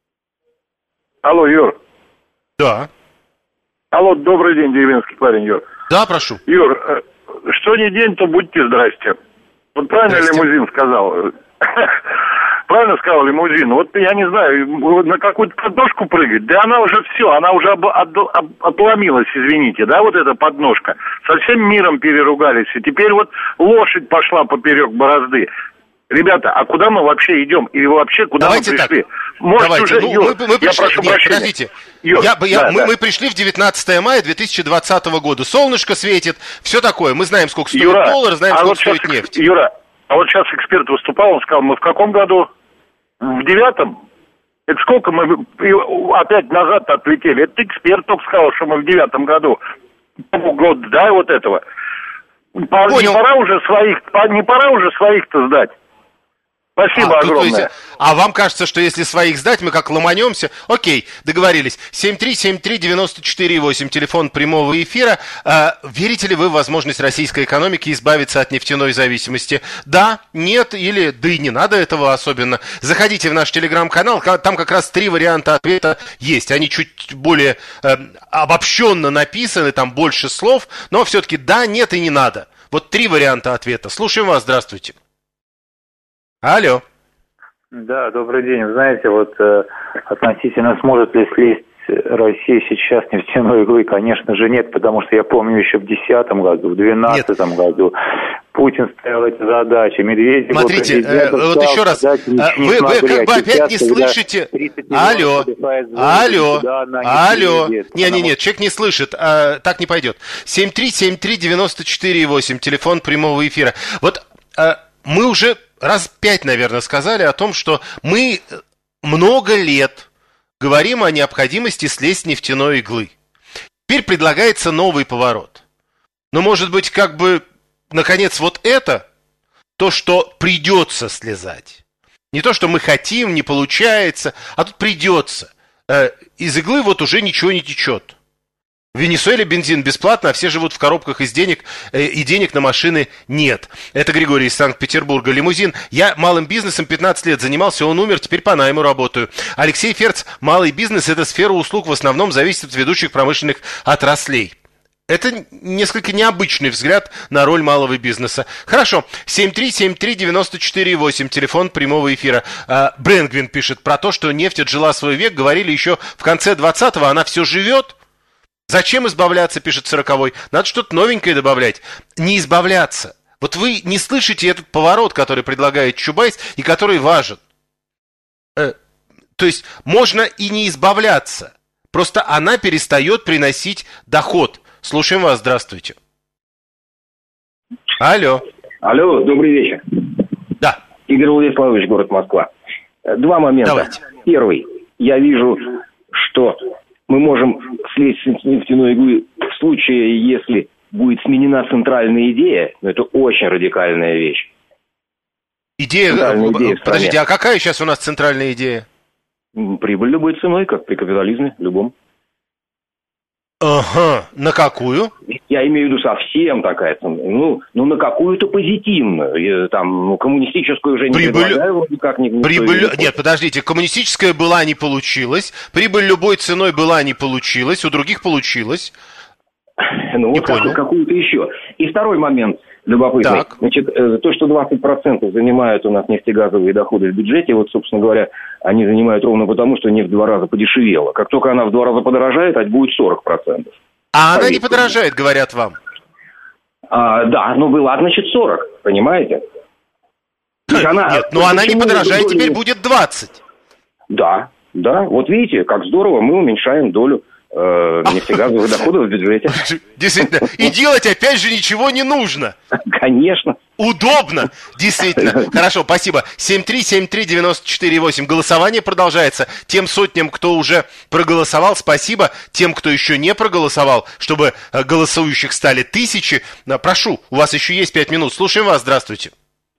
Алло, Юр. Да. Алло, добрый день, деревенский парень, Юр. Да, прошу. Юр, что ни день, то будьте здрасте. Вот правильно Здрасте. лимузин сказал? Правильно сказал лимузин. Вот я не знаю, на какую-то подножку прыгать. Да она уже все, она уже об, об, об, отломилась, извините, да, вот эта подножка. Со всем миром переругались. И теперь вот лошадь пошла поперек борозды. Ребята, а куда мы вообще идем? Или вообще куда Давайте мы пришли? Так. Может, Давайте. уже, Ну, Юр, мы, мы пришли... я прошу Нет, прощения. подождите. Юр, я, я, да, мы, да. мы пришли в девятнадцатое мая две тысячи двадцатого года. Солнышко светит, все такое. Мы знаем, сколько стоит Юра, доллар, знаем, а сколько вот стоит сейчас, нефть. Юра, а вот сейчас эксперт выступал, он сказал, мы в каком году? В девятом? Это сколько мы опять назад отлетели? Это эксперт только сказал, что мы в девятом году. Год, да, вот этого. Понял. Не пора уже своих, не пора уже своих-то сдать. Спасибо а, огромное. Тут, а вам кажется, что если своих сдать, мы как ломанемся? Окей, договорились. семь три семь три девяносто четыре восемь, телефон прямого эфира. А, верите ли вы в возможность российской экономики избавиться от нефтяной зависимости? Да, нет или да и не надо этого особенно. Заходите в наш телеграм-канал, там как раз три варианта ответа есть. Они чуть более э, обобщенно написаны, там больше слов, но все-таки да, нет и не надо. Вот три варианта ответа. Слушаем вас, здравствуйте. Алло. Да, добрый день. Вы знаете, вот э, относительно сможет ли слезть Россия сейчас нефтяной иглы, конечно же нет, потому что я помню еще в десятом году, в двенадцатом году Путин ставил эти задачи, Медведев... Смотрите, э, вот еще раз, э, вы, вы как бы опять не слышите... Алло, алло, алло, не-не-не, человек не слышит, а, так не пойдет. семь три семь три девяносто четыре восемь, телефон прямого эфира. Вот а, мы уже... раз пять, наверное, сказали о том, что мы много лет говорим о необходимости слезть с нефтяной иглы. Теперь предлагается новый поворот. Но, может быть, как бы, наконец, вот это, то, что придется слезать. Не то, что мы хотим, не получается, а тут придется. Из иглы вот уже ничего не течет. В Венесуэле бензин бесплатно, а все живут в коробках из денег, и денег на машины нет. Это Григорий из Санкт-Петербурга. Лимузин. Я малым бизнесом пятнадцать лет занимался, он умер, теперь по найму работаю. Алексей Ферц. Малый бизнес – это сфера услуг, в основном зависит от ведущих промышленных отраслей. Это несколько необычный взгляд на роль малого бизнеса. Хорошо. семь три семь три девяносто четыре восемь, телефон прямого эфира. А, Брэнгвин пишет про то, что нефть отжила свой век. Говорили еще в конце двадцатого, она все живет. Зачем избавляться, пишет сороковой. Надо что-то новенькое добавлять. Не избавляться. Вот вы не слышите этот поворот, который предлагает Чубайс и который важен. Э, то есть можно и не избавляться. Просто она перестает приносить доход. Слушаем вас, здравствуйте. Алло. Алло, добрый вечер. Да. Игорь Владиславович, город Москва. Два момента. Давайте. Первый. Я вижу, что мы можем слезть с нефтяной иглы в случае, если будет сменена центральная идея, но это очень радикальная вещь. Идея, идея подождите, а какая сейчас у нас центральная идея? Прибыль любой ценой, как при капитализме, любом. Ага, на какую? Я имею в виду совсем такая цена. Ну, ну на какую-то позитивную. Там, ну, коммунистическую уже не Прибыль... предлагаю, вроде как не... Прибыль... Не Нет, подождите, коммунистическая была, не получилась. Прибыль любой ценой была, не получилась. У других получилось. Ну, вот как, какую-то еще. И второй момент любопытный. Так. Значит, то, что двадцать процентов занимают у нас нефтегазовые доходы в бюджете, вот, собственно говоря, они занимают ровно потому, что нефть в два раза подешевела. Как только она в два раза подорожает, это будет сорок процентов. А она не подорожает, говорят вам. А, да, ну была, значит, сорок, понимаете? Она, Нет, но она не подорожает, теперь будет двадцать. Да, да, вот видите, как здорово, мы уменьшаем долю э, нефтегазовых доходов в бюджете. Действительно, и делать опять же ничего не нужно. Конечно. Удобно, действительно. Хорошо, спасибо. семь три семь три девяносто четыре восемь. Голосование продолжается. Тем сотням, кто уже проголосовал, спасибо. Тем, кто еще не проголосовал, чтобы голосующих стали тысячи. Прошу, у вас еще есть пять минут. Слушаем вас, здравствуйте.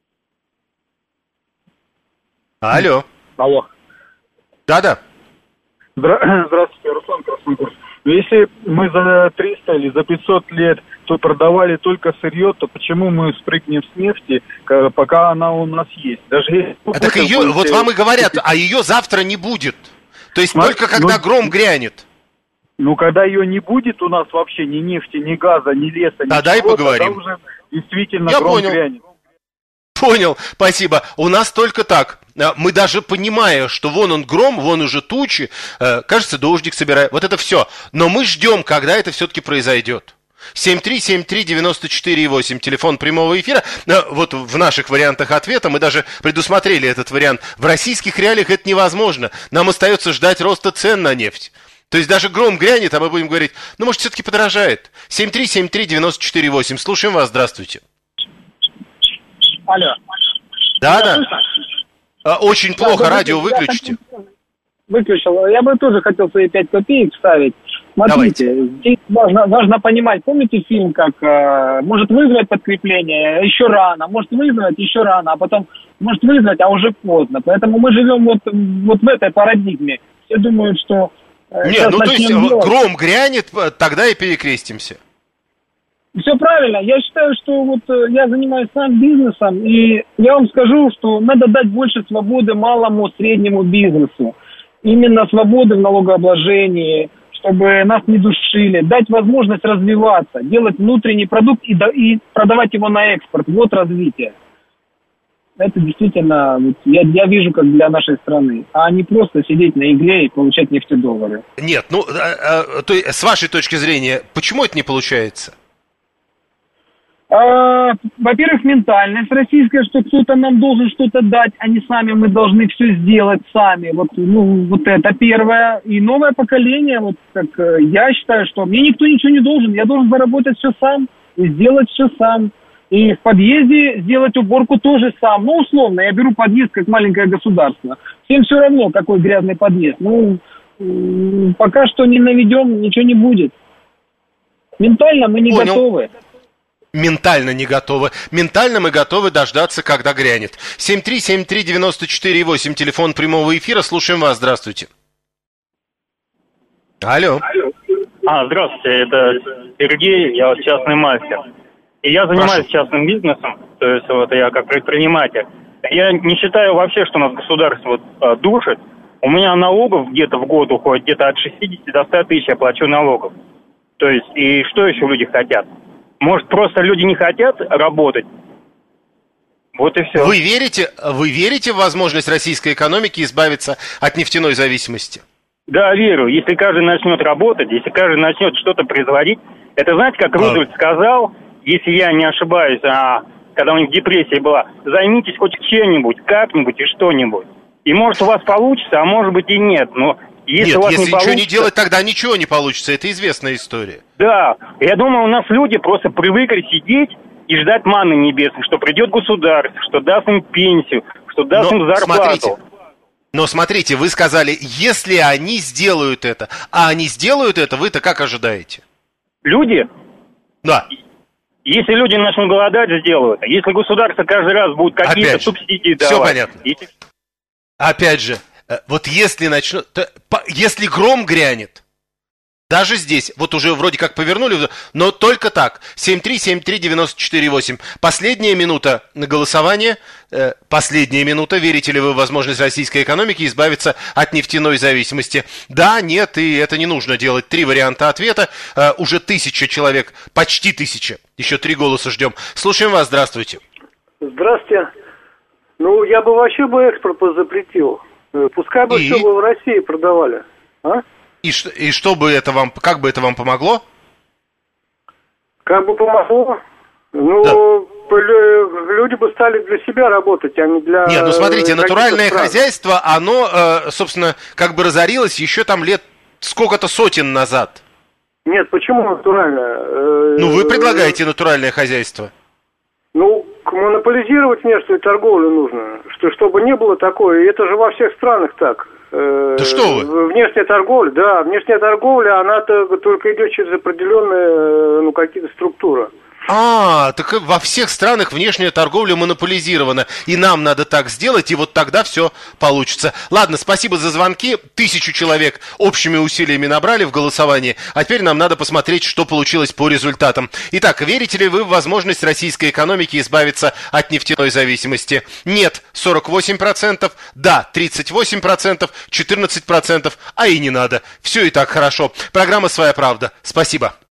Алло. Алло. Да-да. Здравствуйте, Руслан Красногорск. Если мы за триста или за пятьсот лет то продавали только сырье, то почему мы спрыгнем с нефти, пока она у нас есть? Даже если... А так ее, будете... вот вам и говорят, а ее завтра не будет. То есть Смотри, только когда ну, гром грянет. Ну, когда ее не будет у нас вообще ни нефти, ни газа, ни леса, ни тогда чего, и поговорим. Тогда уже действительно Я гром понял. грянет. Понял, спасибо. У нас только так. Мы даже понимая, что вон он гром, вон уже тучи, кажется, дождик собирает. Вот это все. Но мы ждем, когда это все-таки произойдет. семь три семь три девяносто четыре восемь, телефон прямого эфира. Вот в наших вариантах ответа мы даже предусмотрели этот вариант. В российских реалиях это невозможно. Нам остается ждать роста цен на нефть. То есть даже гром грянет, а мы будем говорить, ну, может, все-таки подорожает. семь три семь три девяносто четыре восемь. Слушаем вас, здравствуйте. Алло. Да, да. Очень да, плохо, радио выключите. Выключил. Я бы тоже хотел свои пять копеек вставить. Смотрите, Давайте. Здесь важно, важно понимать, помните фильм, как э, может вызвать подкрепление еще рано, может вызвать еще рано, а потом может вызвать, а уже поздно. Поэтому мы живем вот, вот в этой парадигме. Все думают, что... Э, Нет, ну то есть делать. Гром грянет, тогда и перекрестимся. Все правильно. Я считаю, что вот я занимаюсь сам бизнесом, и я вам скажу, что надо дать больше свободы малому, среднему бизнесу. Именно свободы в налогообложении, чтобы нас не душили, дать возможность развиваться, делать внутренний продукт и, до, и продавать его на экспорт. Вот развитие. Это действительно, я, я вижу, как для нашей страны, а не просто сидеть на игле и получать нефтедоллары. Нет, ну, а, а, то, с вашей точки зрения, почему это не получается? А, во-первых, ментальность российская, что кто-то нам должен что-то дать, а не сами мы должны все сделать сами. Вот, ну, вот это первое. И новое поколение, вот как я считаю, что мне никто ничего не должен, я должен заработать все сам и сделать все сам. И в подъезде сделать уборку тоже сам. Ну, условно, я беру подъезд как маленькое государство. Всем все равно, какой грязный подъезд. Ну, пока что не наведем, ничего не будет. Ментально мы не Понял. готовы. Ментально не готовы. Ментально мы готовы дождаться, когда грянет. семь три семь три девяносто четыре восемь, телефон прямого эфира. Слушаем вас. Здравствуйте. Алло. А, здравствуйте, это Сергей, я вот частный мастер. И я занимаюсь Прошу. частным бизнесом, то есть вот я как предприниматель. Я не считаю вообще, что нас государство вот, душит. У меня налогов где-то в год уходит где-то от шестидесяти до ста тысяч я плачу налогов. То есть, и что еще люди хотят? Может, просто люди не хотят работать? Вот и все. Вы верите, вы верите в возможность российской экономики избавиться от нефтяной зависимости? Да, верю. Если каждый начнет работать, если каждый начнет что-то производить, это, знаете, как Рузвельт сказал, если я не ошибаюсь, а, когда у них депрессия была, займитесь хоть чем-нибудь, как-нибудь и что-нибудь. И может у вас получится, а может быть и нет, но... Если, Нет, у вас если не ничего получится... не делать, тогда ничего не получится. Это известная история. Да, я думаю, у нас люди просто привыкли сидеть и ждать манны небесной, что придет государство, что даст им пенсию, что даст но им зарплату. Смотрите, но смотрите, вы сказали, если они сделают это, а они сделают это, вы-то как ожидаете? Люди? Да. Если люди начнут голодать, сделают. Если государство каждый раз будет какие-то субсидии давать... Все понятно. Если... Опять же, вот если начнут, если гром грянет, даже здесь, вот уже вроде как повернули, но только так. семь три семь три девяносто четыре восемь. Последняя минута на голосование. Э, последняя минута. Верите ли вы в возможность российской экономики избавиться от нефтяной зависимости? Да, нет, и это не нужно делать. Три варианта ответа. Э, уже тысяча человек, почти тысяча. Еще три голоса ждем. Слушаем вас, здравствуйте. Здравствуйте. Ну, я бы вообще бы экспорт запретил. Пускай бы и... все бы в России продавали. А? И, что, и что бы это вам, как бы это вам помогло? Как бы помогло? Ну, да. Люди бы стали для себя работать, а не для... Нет, ну смотрите, натуральное хозяйство, оно, собственно, как бы разорилось еще там лет сколько-то сотен назад. Нет, почему натуральное? Ну, вы предлагаете натуральное хозяйство. Ну, монополизировать внешнюю торговлю нужно, что, чтобы не было такое. И это же во всех странах так. Да что вы? Внешняя торговля, да, внешняя торговля, она только идет через определенные, ну, какие-то структуры. А, так во всех странах внешняя торговля монополизирована, и нам надо так сделать, и вот тогда все получится. Ладно, спасибо за звонки, тысячу человек общими усилиями набрали в голосовании, а теперь нам надо посмотреть, что получилось по результатам. Итак, верите ли вы в возможность российской экономики избавиться от нефтяной зависимости? Нет, сорок восемь процентов, да, тридцать восемь процентов, четырнадцать процентов, а и не надо. Все и так хорошо. Программа «Своя правда». Спасибо.